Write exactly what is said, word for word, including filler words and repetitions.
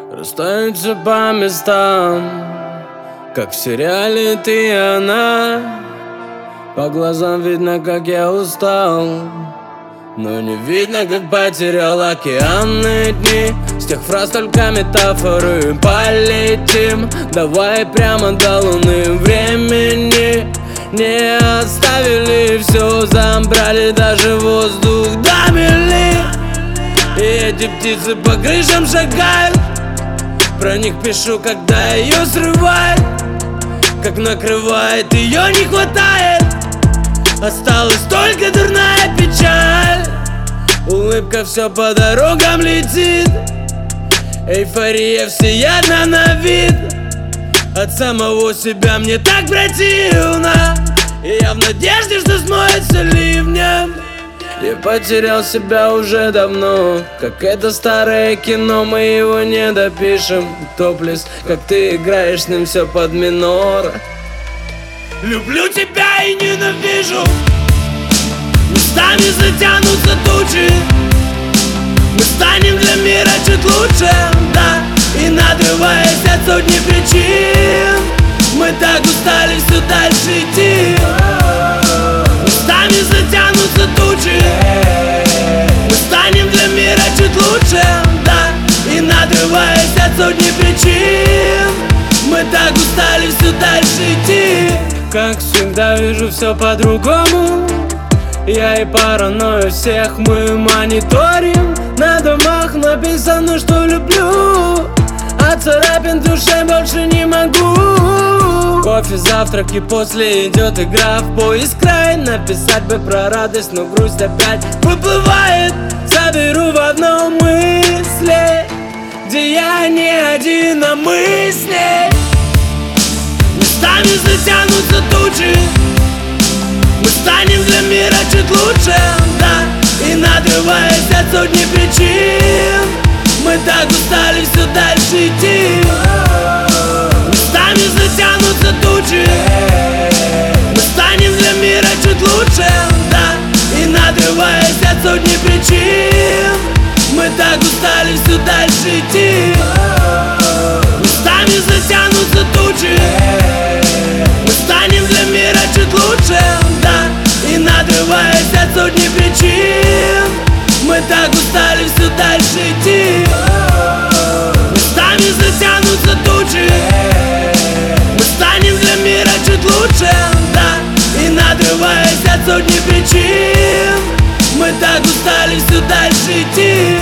Расстаются по местам, как в сериале ты и она. По глазам видно, как я устал, но не видно, как потерял океанные дни. С тех фраз только метафоры. Полетим, давай прямо до луны. Времени не оставили, все забрали, даже воздух домели. И эти птицы по крышам шагают, про них пишу, когда ее срывает. Как накрывает, ее не хватает, осталась только дурная печаль. Улыбка все по дорогам летит, эйфория всеядна на вид. От самого себя мне так противно, и я в надежде, что смоется ливнем. Я потерял себя уже давно, как это старое кино, мы его не допишем. Топлес, как ты играешь с ним все под минор. Люблю тебя и ненавижу, местами затянутся тучи. Мы станем для мира чуть лучше, да, и надрываясь от сотни причин. Мы так устали все дальше идти. Местами затянутся тучи. Мы станем для мира чуть лучше, да, и надрываясь от сотни причин. Мы так устали все дальше идти. Как всегда вижу все по-другому, я и паранойю всех мы мониторим. На домах написано, что люблю, а царапин в душе больше не могу. Кофе, завтрак и после идет игра в поиск край. Написать бы про радость, но грусть опять выплывает. Соберу в одном мысли, где я не один, а мы с ней. Местами затянутся тучи. Мы станем для мира чуть лучше, да, и надрываясь от сотни причин. Мы так устали все дальше идти. Местами затянутся тучи. Мы станем для мира чуть лучше, да, и надрываясь от сотни причин. Мы так устали все дальше идти. Местами затянутся тучи. Мы станем для мира чуть лучше, да, и надрываясь от сотни причин. Мы так устали все дальше идти. Местами затянутся тучи. Мы станем для мира чуть лучше, да, и надрываясь от сотни причин. Мы так устали все дальше идти.